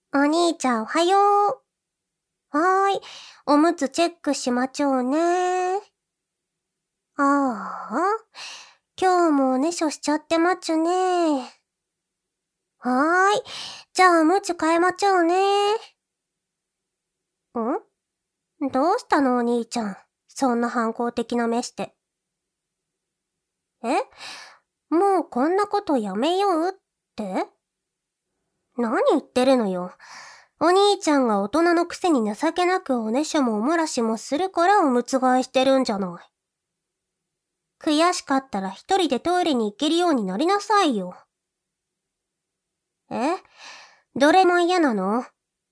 お兄ちゃんおはよう。はーい。おむつチェックしまちょうね。ああ、今日もおねしょしちゃってまちゅね。はーい。じゃあおむつ替えまちょうね。どうしたのお兄ちゃん。そんな反抗的な目して。もうこんなことやめようって？何言ってるのよ。お兄ちゃんが大人のくせに情けなくおねしょもおもらしもするからおむつ替えしてるんじゃない。悔しかったら一人でトイレに行けるようになりなさいよ。どれも嫌なの？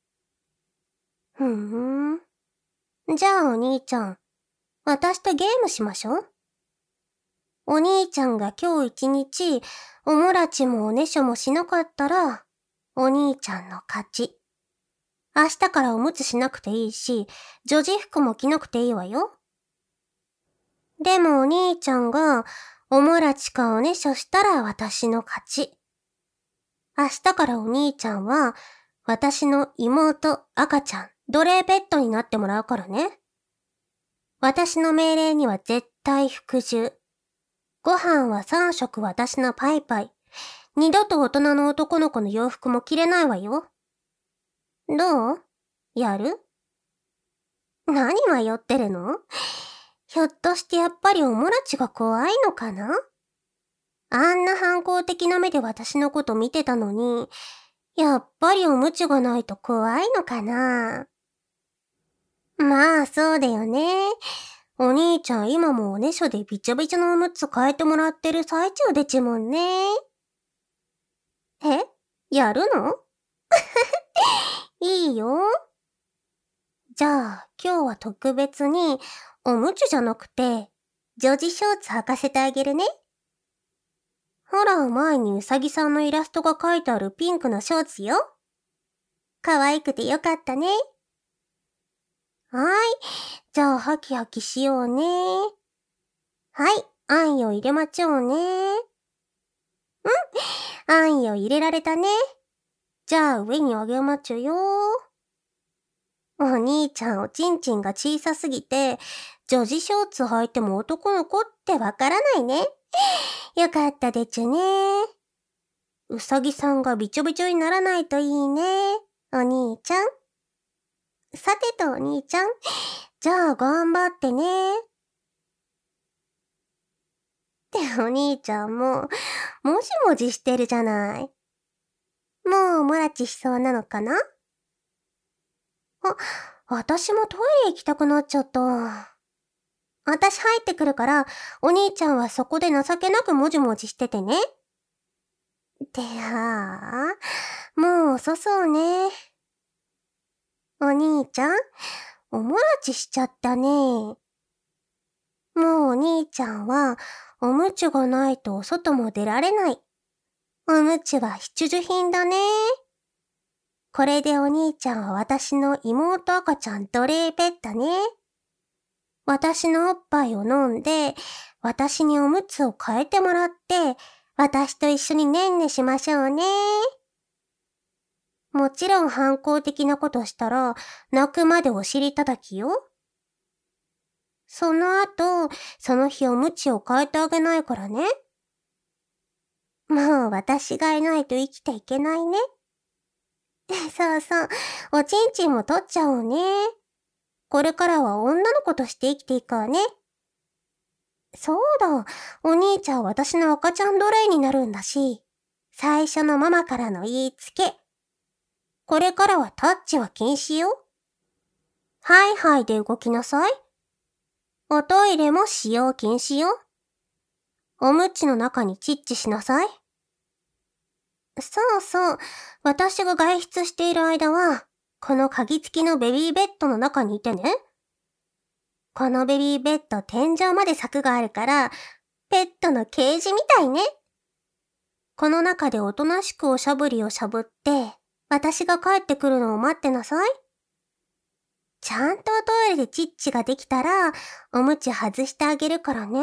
じゃあお兄ちゃん、私とゲームしましょう。お兄ちゃんが今日一日、おもらちもおねしょもしなかったら、お兄ちゃんの勝ち。明日からおむつしなくていいし、女児服も着なくていいわよ。でもお兄ちゃんが、おもらちかおねしょしたら私の勝ち。明日からお兄ちゃんは、私の妹、赤ちゃん、奴隷ペットになってもらうからね。私の命令には絶対服従。ご飯は3食私のパイパイ。二度と大人の男の子の洋服も着れないわよ。どう？やる？何迷ってるの？ひょっとしてやっぱりおもらちが怖いのかな？あんな反抗的な目で私のこと見てたのに、やっぱりおむつがないと怖いのかな？まあそうだよね。お兄ちゃん今もおねしょでびちょびちょのおむつ変えてもらってる最中でちもんね。やるの？いいよ。じゃあ今日は特別におむつじゃなくて女児ショーツ履かせてあげるね。ほら前にうさぎさんのイラストが書いてあるピンクのショーツよ。可愛くてよかったね。はーい。じゃあハキハキしようね。はい、あんよ入れまちょうね。あんよ入れられたね。じゃあ上にあげまちゅよ。お兄ちゃんおちんちんが小さすぎて、女児ショーツ履いても男の子ってわからないね。よかったでちゅね。うさぎさんがびちょびちょにならないといいね。お兄ちゃん。さてとお兄ちゃん。じゃあ頑張ってね。ってお兄ちゃんもじもじしてるじゃない。もうもらちしそうなのかな？私もトイレ行きたくなっちゃった。私入ってくるから、お兄ちゃんはそこで情けなくもじもじしててね。もう遅そうね。お兄ちゃん、おもらちしちゃったね。もうお兄ちゃんは、おむつがないとお外も出られない。おむつは必需品だね。これでお兄ちゃんは私の妹赤ちゃん奴隷ペットね。私のおっぱいを飲んで、私におむつを変えてもらって、私と一緒にねんねしましょうね。もちろん反抗的なことしたら、泣くまでお尻叩きよ。その後、その日おむつを変えてあげないからね。もう私がいないと生きていけないね。そうそう、おちんちんも取っちゃおうね。これからは女の子として生きていくわね。そうだ、お兄ちゃんは私の赤ちゃん奴隷になるんだし、最初のママからの言いつけ。これからはタッチは禁止よ。ハイハイで動きなさい。おトイレも使用禁止よ。おむつの中にチッチしなさい。そうそう、私が外出している間は、この鍵付きのベビーベッドの中にいてね。このベビーベッド天井まで柵があるから、ペットのケージみたいね。この中でおとなしくおしゃぶりをしゃぶって、私が帰ってくるのを待ってなさい。ちゃんとおトイレでチッチができたら、おむつ外してあげるからね。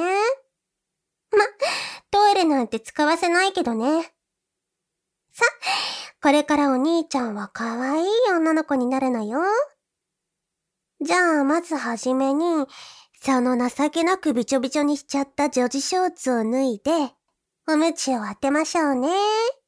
トイレなんて使わせないけどね。さ、 これからお兄ちゃんは可愛い女の子になるのよ。じゃあ、まずはじめに、その情けなくびちょびちょにしちゃった女児ショーツを脱いで、おむつを当てましょうね。